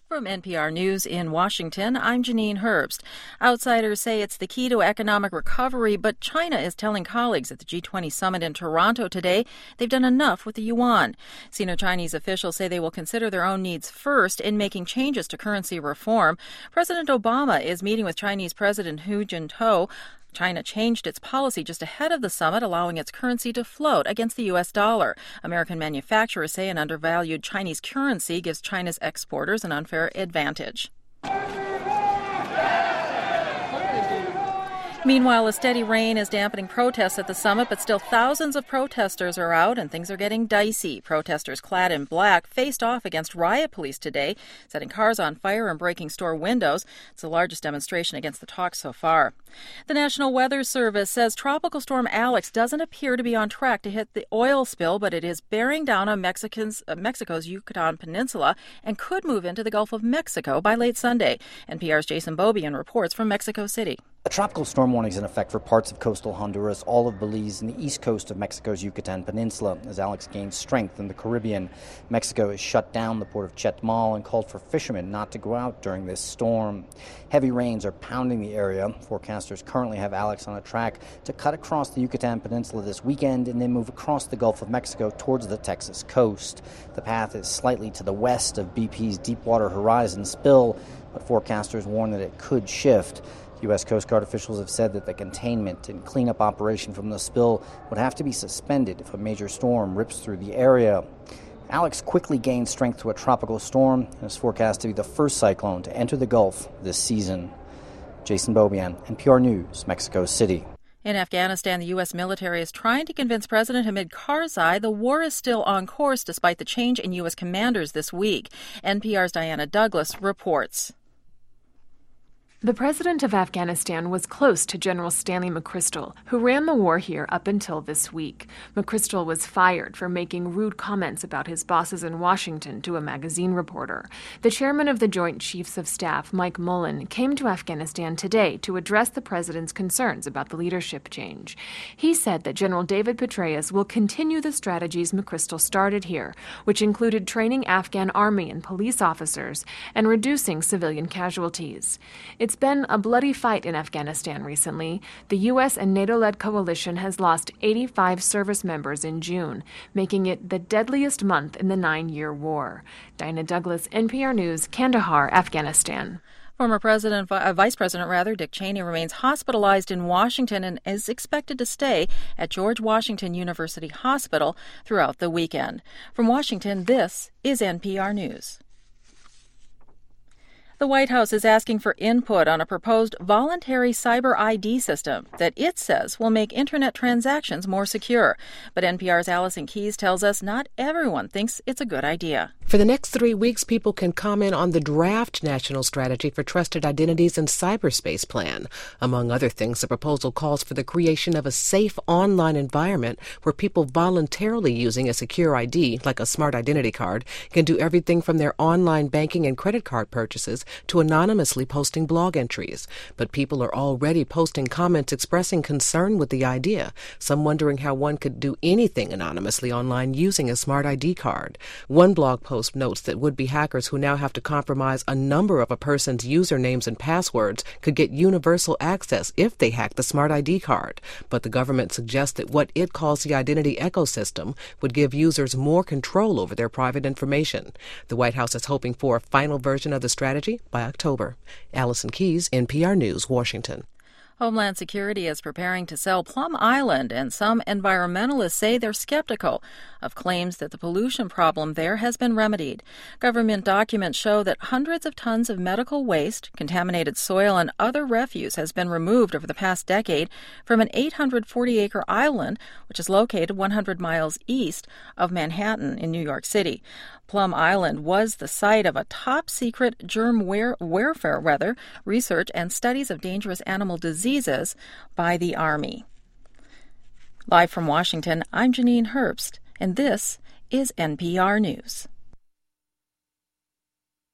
From NPR News in Washington, I'm Janine Herbst. Outsiders say it's the key to economic recovery, but China is telling colleagues at the G20 summit in Toronto today they've done enough with the yuan. Senior Chinese officials say they will consider their own needs first in making changes to currency reform. President Obama is meeting with Chinese President Hu Jintao. China changed its policy just ahead of the summit, allowing its currency to float against the U.S. dollar. American manufacturers say an undervalued Chinese currency gives China's exporters an unfair advantage. Meanwhile, a steady rain is dampening protests at the summit, but still thousands of protesters are out and things are getting dicey. Protesters clad in black faced off against riot police today, setting cars on fire and breaking store windows. It's the largest demonstration against the talks so far. The National Weather Service says Tropical Storm Alex doesn't appear to be on track to hit the oil spill, but it is bearing down on Mexico's Yucatan Peninsula and could move into the Gulf of Mexico by late Sunday. NPR's Jason Beaubien reports from Mexico City. A tropical storm warning is in effect for parts of coastal Honduras, all of Belize, and the east coast of Mexico's Yucatan Peninsula as Alex gains strength in the Caribbean. Mexico has shut down the port of Chetumal and called for fishermen not to go out during this storm. Heavy rains are pounding the area. Forecasters currently have Alex on a track to cut across the Yucatan Peninsula this weekend and then move across the Gulf of Mexico towards the Texas coast. The path is slightly to the west of BP's Deepwater Horizon spill, but forecasters warn that it could shift. U.S. Coast Guard officials have said that the containment and cleanup operation from the spill would have to be suspended if a major storm rips through the area. Alex quickly gained strength to a tropical storm and is forecast to be the first cyclone to enter the Gulf this season. Jason Beaubien, NPR News, Mexico City. In Afghanistan, the U.S. military is trying to convince President Hamid Karzai the war is still on course despite the change in U.S. commanders this week. NPR's Diana Douglas reports. The president of Afghanistan was close to General Stanley McChrystal, who ran the war here up until this week. McChrystal was fired for making rude comments about his bosses in Washington to a magazine reporter. The chairman of the Joint Chiefs of Staff, Mike Mullen, came to Afghanistan today to address the president's concerns about the leadership change. He said that General David Petraeus will continue the strategies McChrystal started here, which included training Afghan army and police officers and reducing civilian casualties. It's been a bloody fight in Afghanistan recently. The U.S. and NATO-led coalition has lost 85 service members in June, making it the deadliest month in the 9-year war. Diana Douglas, NPR News, Kandahar, Afghanistan. Former Vice President Dick Cheney remains hospitalized in Washington and is expected to stay at George Washington University Hospital throughout the weekend. From Washington, this is NPR News. The White House is asking for input on a proposed voluntary cyber ID system that it says will make Internet transactions more secure. But NPR's Allison Keyes tells us not everyone thinks it's a good idea. For the next 3 weeks, people can comment on the draft National Strategy for Trusted Identities and Cyberspace plan. Among other things, the proposal calls for the creation of a safe online environment where people voluntarily using a secure ID, like a smart identity card, can do everything from their online banking and credit card purchases to anonymously posting blog entries. But people are already posting comments expressing concern with the idea, some wondering how one could do anything anonymously online using a smart ID card. One blog post notes that would-be hackers who now have to compromise a number of a person's usernames and passwords could get universal access if they hack the smart ID card. But the government suggests that what it calls the identity ecosystem would give users more control over their private information. The White House is hoping for a final version of the strategy by October. Allison Keyes, NPR News, Washington. Homeland Security is preparing to sell Plum Island, and some environmentalists say they're skeptical of claims that the pollution problem there has been remedied. Government documents show that hundreds of tons of medical waste, contaminated soil, and other refuse has been removed over the past decade from an 840-acre island, which is located 100 miles east of Manhattan in New York City. Plum Island was the site of a top-secret germ warfare research and studies of dangerous animal diseases by the Army. Live from Washington, I'm Janine Herbst, and this is NPR News.